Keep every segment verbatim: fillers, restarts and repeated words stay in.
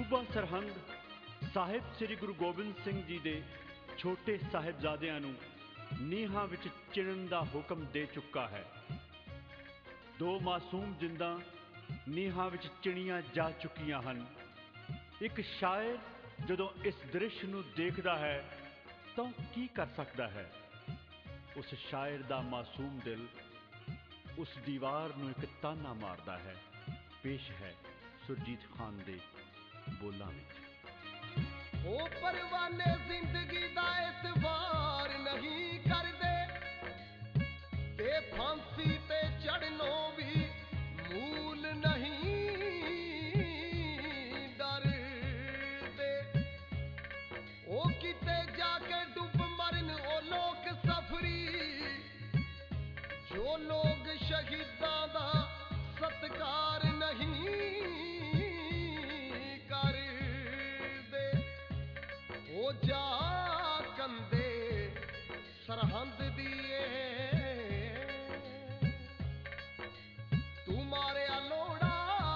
ਸੂਬਾ ਸਰਹੰਦ ਸਾਹਿਬ ਸ੍ਰੀ ਗੁਰੂ ਗੋਬਿੰਦ ਸਿੰਘ ਜੀ ਦੇ ਛੋਟੇ ਸਾਹਿਬਜ਼ਾਦਿਆਂ ਨੂੰ ਨੀਹਾਂ ਵਿੱਚ ਚਿਣਨ ਦਾ ਹੁਕਮ ਦੇ ਚੁੱਕਾ ਹੈ। ਦੋ ਮਾਸੂਮ ਜਿੰਦਾਂ ਨੀਹਾਂ ਵਿੱਚ ਚਿਣੀਆਂ ਜਾ ਚੁੱਕੀਆਂ ਹਨ। ਇੱਕ ਸ਼ਾਇਰ ਜਦੋਂ ਇਸ ਦ੍ਰਿਸ਼ ਨੂੰ ਦੇਖਦਾ ਹੈ ਤਾਂ ਕੀ ਕਰ ਸਕਦਾ ਹੈ? ਉਸ ਸ਼ਾਇਰ ਦਾ ਮਾਸੂਮ ਦਿਲ ਉਸ ਦੀਵਾਰ ਨੂੰ ਇੱਕ ਤਾਨਾ ਮਾਰਦਾ ਹੈ। ਪੇਸ਼ ਹੈ ਸੁਰਜੀਤ ਖਾਨ ਦੇ ਬੋਲਾਂ ਵਿੱਚ। ਉਹ ਪਰਵਾਨੇ ਜ਼ਿੰਦਗੀ ਦਾ ਇਤਬਾਰ ਨਹੀਂ ਕਰਦੇ ਤੇ ਫਾਂਸੀ ਤੇ ਚੜਨੋਂ ਵੀ ਮੂਲ ਨਹੀਂ ਡਰਦੇ। ਉਹ ਕਿਤੇ ਜਾ ਕੇ ਡੁੱਬ ਮਰਨ ਉਹ ਲੋਕ ਸਫਰੀ ਜੋ ਲੋਕ ਸ਼ਹੀਦਾਂ ਦਾ ਸਤਿਕਾਰ ਨਹੀਂ ਕਰਦੇ। ਉਹ ਜਾ ਕੰਦੇ ਸਰਹੰਦ ਦੀਏ ਤੂੰ ਮਾਰਿਆ ਲੋੜਾ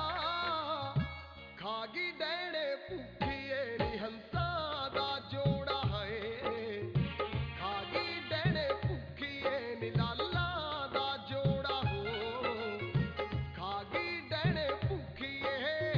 ਖਾ ਗਈ ਡੈਣੇ ਭੁੱਖੀਏ ਨੀ ਹੰਸਾਂ ਦਾ ਜੋੜਾ ਹੈ। ਖਾ ਗਈ ਡੈਣੇ ਭੁੱਖੀਏ ਨੀ ਲਾਲਾਂ ਦਾ ਜੋੜਾ ਹੋ। ਖਾ ਗਈ ਡੈਣੇ ਭੁੱਖੀਏ।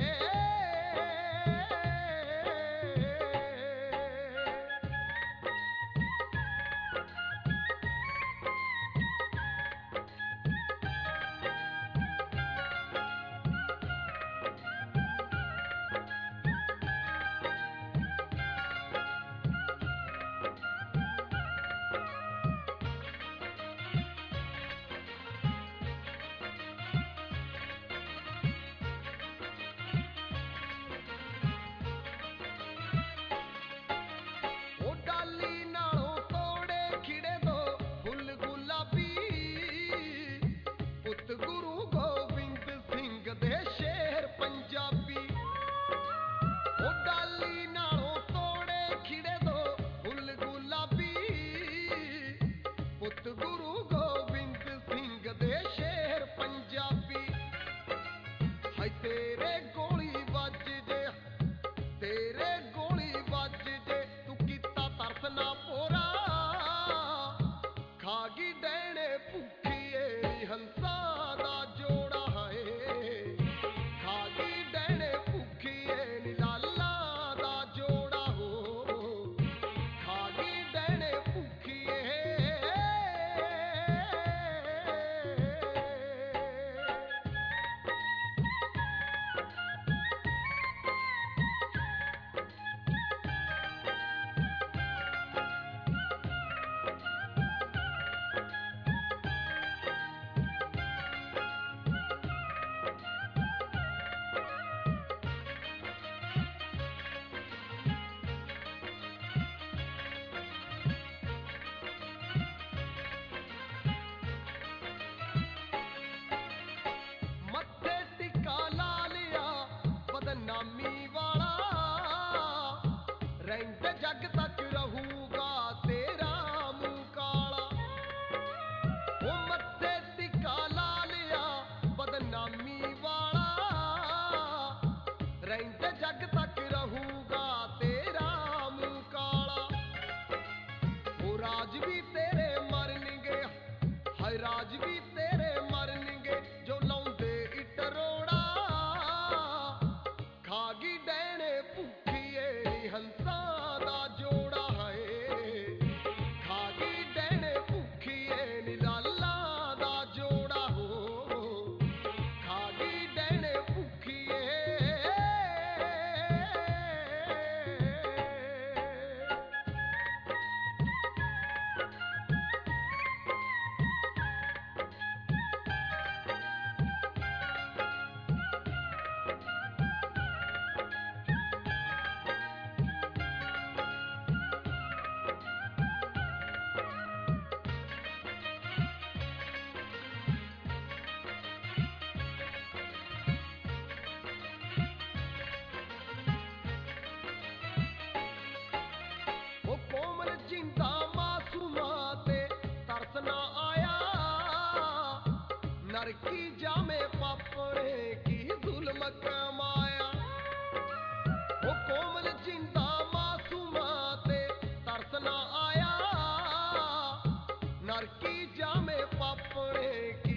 ਗੁਰੂ ਗੋਬਿੰਦ ਸਿੰਘ ਦੇ ਸ਼ੇਰ ਪੰਜਾਬੀ ਉਹ ਡਾਲੀ ਨਾਲੋਂ ਤੋੜੇ ਖਿੜੇ ਦੋ ਫੁੱਲ ਗੁਲਾਬੀ। ਪੁੱਤ ਗੁਰੂ ਗੋਬਿੰਦ ਸਿੰਘ ਦੇ ਸ਼ੇਰ ਪੰਜਾਬੀ। ਹਾਏ ਤੇਰੇ ਗੋਲੀ ਵੱਜ ਜੇ ਤੇਰੇ ਗੋਲੀ ਵੱਜ ਜੇ ਤੂੰ ਕੀਤਾ ਤਰਸ ਨਾ ਪੋਰਾ। ਖਾ ਗਈ ਡੈਣੇ ਭੁੱਖੀਏ ਨੀ ਹੰਸਾਂ ਦਾ ਜੋੜਾ ਹੈ। ਖਾ ਗਈ ਡੈਣੇ ਭੁੱਖੀਏ ਨੀ ਲਾਲਾਂ ਦਾ ਜੋੜਾ ਹੋ। ਖਾ ਗਈ ਡੈਣੇ ਭੁੱਖੀਏ। ਨਾਮੀ ਵਾਲਾ ਰਹਿੰਦੇ ਜੱਗ ਤੱਕ ਰਹੂਗਾ ਤੇਰਾ ਮੂੰਹ ਕਾਲਾ। ਉਹ ਮੱਥੇ ਟਿਕਾ ਲਾ ਲਿਆ ਬਦਨਾਮੀ ਵਾਲਾ ਰਹਿੰਦੇ ਜੱਗ ਤੱਕ ਰਹੂਗਾ ਤੇਰਾ ਮੂੰਹ ਕਾਲਾ। ਉਹ ਰਾਜ ਵੀ ਤੇਰੇ ਮਰਨਗੇ ਹਾਏ ਰਾਜ ਵੀ ਤੇਰੇ ਮਰਨਗੇ ਜੋ ਲਾਉਂਦੇ ਇੱਟ ਰੋੜਾ। ਖਾ ਗਈ ਡੈਣੇ ਭੁੱਖੀਏ ਨੀ ਹੰਸਾਂ ਦਾ ਜੋੜਾ ਹੈ। ਖਾ ਗਈ ਡੈਣੇ ਭੁੱਖੀਏ ਨੀ ਲਾਲਾਂ ਦਾ ਜੋੜਾ ਹੋ। ਖਾ ਗਈ ਡੈਣੇ ਭੁੱਖੀਏ। ਜਿੰਦਾ ਮਾਸੂਮਾਂ ਤੇ ਤਰਸ ਨਾ ਆਇਆ। ਨਰਕੀ ਜਾਮੇ ਪਾਪਣੇ ਕੀ ਜ਼ੁਲਮ ਕਮਾਇਆ। ਆਪਣੇ